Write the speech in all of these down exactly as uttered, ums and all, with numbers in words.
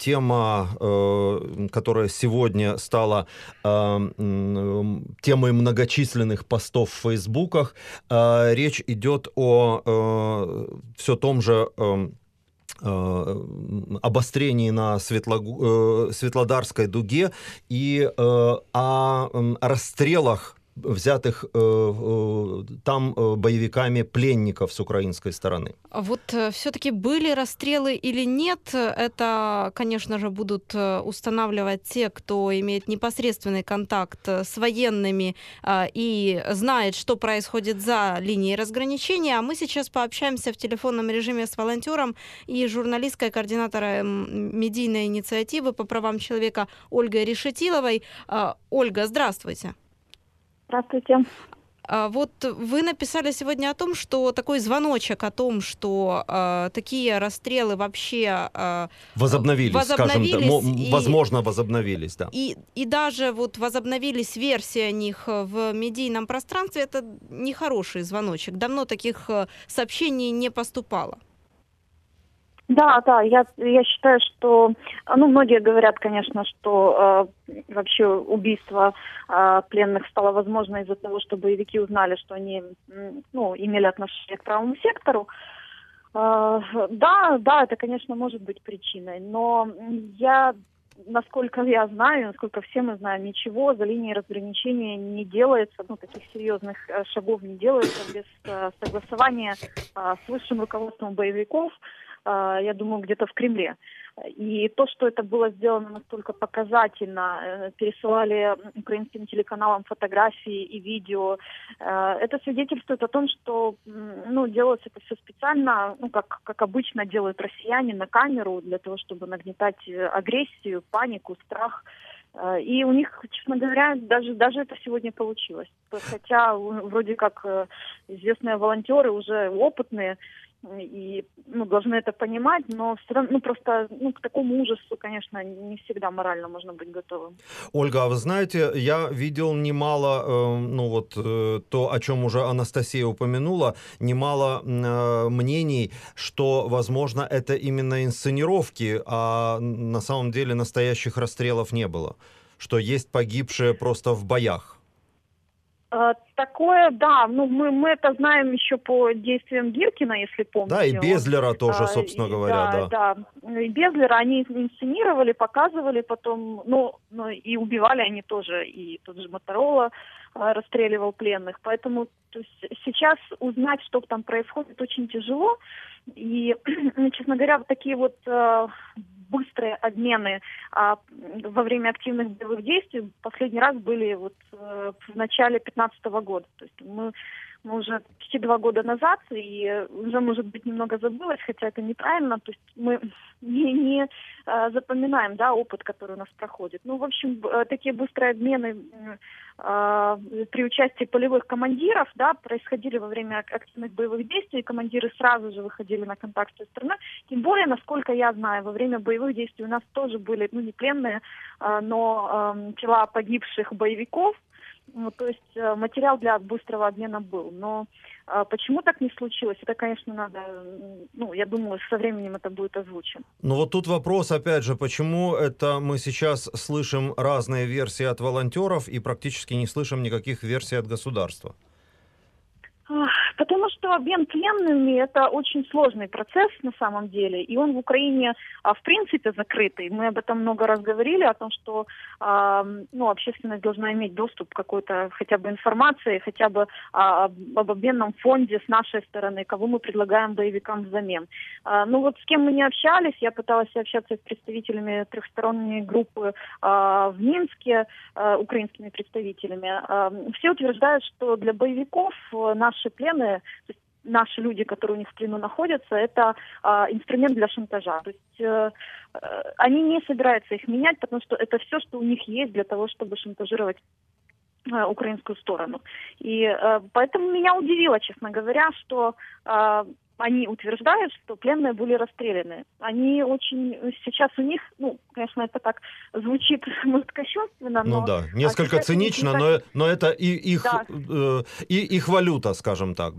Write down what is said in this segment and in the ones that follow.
тема, э, которая сегодня стала э, м, темой многочисленных постов в фейсбуках. Э, речь идет о э, все том же э, э, обострении на Светлогу- э, Светлодарской дуге и э, о м, расстрелах взятых э, э, там э, боевиками пленников с украинской стороны. А Вот все-таки были расстрелы или нет, это, конечно же, будут э, устанавливать те, кто имеет непосредственный контакт э, с военными а, и знает, что происходит за линией разграничения. А мы сейчас пообщаемся в телефонном режиме с волонтером и журналисткой, координатором медийной инициативы по правам человека Ольгой Решетиловой. А, Ольга, здравствуйте. Здравствуйте. А Вот вы написали сегодня о том, что такой звоночек о том, что э, такие расстрелы вообще э, Возобновились, скажем так, возобновились, мо- и, возможно, возобновились, да. и, и даже вот возобновились версии о них в медийном пространстве. Это нехороший звоночек. Давно таких э, сообщений не поступало. Да, да, я, я считаю, что, ну, многие говорят, конечно, что э, вообще убийство э, пленных стало возможно из-за того, что боевики узнали, что они, м, ну, имели отношение к правому сектору. Э, да, да, это, конечно, может быть причиной, но я, насколько я знаю, насколько все мы знаем, ничего за линией разграничения не делается, ну, таких серьезных э, шагов не делается без э, согласования э, с высшим руководством боевиков, я думаю, где-то в Кремле. И то, что это было сделано настолько показательно, пересылали украинским телеканалам фотографии и видео, это свидетельствует о том, что, ну, делается это все специально, ну, как, как обычно делают россияне на камеру, для того, чтобы нагнетать агрессию, панику, страх. И у них, честно говоря, даже, даже это сегодня получилось. Хотя вроде как известные волонтеры, уже опытные, и, ну, должны это понимать, но все равно, ну, просто, ну, к такому ужасу, конечно, не всегда морально можно быть готовым. Ольга, а вы знаете, я видел немало, э, ну вот э, то, о чем уже Анастасия упомянула, немало э, мнений, что, возможно, это именно инсценировки, а на самом деле настоящих расстрелов не было, что есть погибшие просто в боях. Такое, да, ну мы, мы это знаем еще по действиям Гиркина, если помните. Да, и Безлера Он, тоже, собственно а, говоря, да. да. Да, и Безлера они инсценировали, показывали потом, ну, ну и убивали они тоже, и тот же Моторола а, расстреливал пленных, поэтому то есть, сейчас узнать, что там происходит, очень тяжело, и, честно говоря, вот такие вот а, быстрые обмены а, во время активных боевых действий последний раз были вот а, в начале пятнадцатого года. То есть мы, мы уже почти два года назад, и уже, может быть, немного забылось, хотя это неправильно. То есть мы не, не а, запоминаем, да, опыт, который у нас проходит. Ну, в общем, такие быстрые обмены а, при участии полевых командиров, да, происходили во время активных боевых действий, командиры сразу же выходили на контакт с той стороной. Тем более, насколько я знаю, во время боевых действий у нас тоже были, ну, не пленные, а, но а, тела погибших боевиков. Ну, то есть э, материал для быстрого обмена был. Но э, почему так не случилось, это, конечно, надо, ну, я думаю, со временем это будет озвучено. Ну вот тут вопрос, опять же, почему это мы сейчас слышим разные версии от волонтеров и практически не слышим никаких версий от государства? Потому что обмен пленными – это очень сложный процесс на самом деле, и он в Украине, в принципе, закрытый. Мы об этом много раз говорили, о том, что ну, общественность должна иметь доступ к какой-то хотя бы информации, хотя бы об обменном фонде с нашей стороны, кого мы предлагаем боевикам взамен. Ну вот с кем мы не общались, я пыталась общаться с представителями трехсторонней группы в Минске, украинскими представителями. Все утверждают, что для боевиков наши плены, то есть наши люди, которые у них в плену находятся, это а, инструмент для шантажа. То есть э, э, они не собираются их менять, потому что это все, что у них есть для того, чтобы шантажировать э, украинскую сторону. И э, поэтому меня удивило, честно говоря, что э, они утверждают, что пленные были расстреляны. Они очень... Сейчас у них, ну, конечно, это так звучит, может, кощунственно, но... Ну да, несколько цинично, так... но, но это и их, да. э, и их валюта, скажем так, да.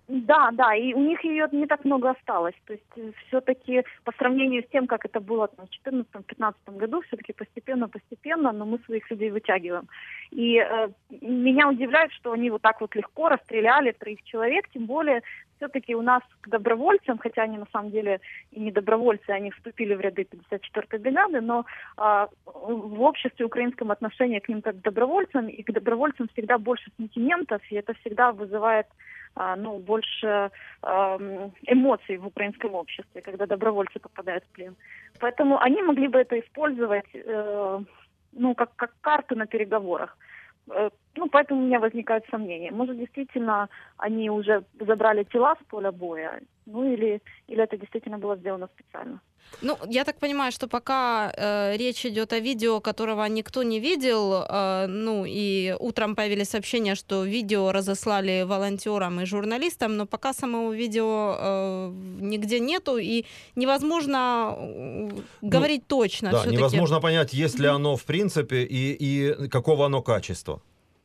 Да, да, и у них ее не так много осталось. То есть все-таки по сравнению с тем, как это было там, в четырнадцатом-пятнадцатом году, все-таки постепенно-постепенно, но мы своих людей вытягиваем. И э, меня удивляет, что они вот так вот легко расстреляли троих человек, тем более все-таки у нас к добровольцам, хотя они на самом деле и не добровольцы, они вступили в ряды пятьдесят четвёртой бригады, но э, в обществе украинском отношение к ним как к добровольцам, и к добровольцам всегда больше сантиментов, и это всегда вызывает ну, больше э, эмоций в украинском обществе, когда добровольцы попадают в плен. Поэтому они могли бы это использовать э, ну, как, как карту на переговорах. Э, ну, поэтому у меня возникают сомнения. Может, действительно, они уже забрали тела с поля боя, ну, или, или это действительно было сделано специально. Ну, я так понимаю, что пока э, речь идет о видео, которого никто не видел, э, ну, и утром появились сообщения, что видео разослали волонтерам и журналистам, но пока самого видео э, нигде нету, и невозможно э, говорить ну, точно. Да, невозможно понять, есть ли оно в принципе и, и какого оно качества.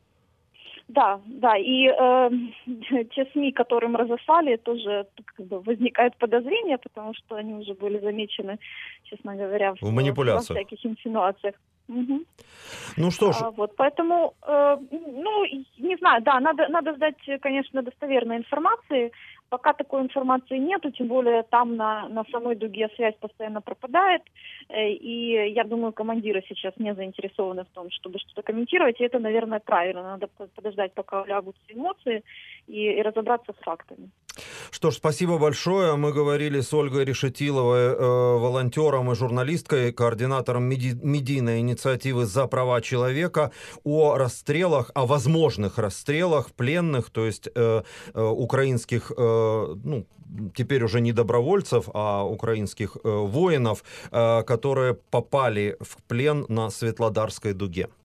Да, да, и э, те СМИ, которым разослали, тоже как бы, возникает подозрение, потому что они уже были замечены, честно говоря, в, в манипуляциях, во всяких инсинуациях. Угу. Ну что ж, а, вот, поэтому, э, ну, не знаю, да, надо, надо ждать, конечно, достоверной информации. Пока такой информации нету, тем более там на, на самой дуге связь постоянно пропадает, э, и я думаю, командиры сейчас не заинтересованы в том, чтобы что-то комментировать, и это, наверное, правильно. Надо подождать, пока улягутся эмоции, и, и разобраться с фактами. Что ж, спасибо большое. Мы говорили с Ольгой Решетиловой, э, волонтером и журналисткой, координатором меди- медийной инициативы «За права человека», о расстрелах, о возможных расстрелах пленных, то есть э, э, украинских, э, ну, теперь уже не добровольцев, а украинских э, воинов, э, которые попали в плен на Светлодарской дуге.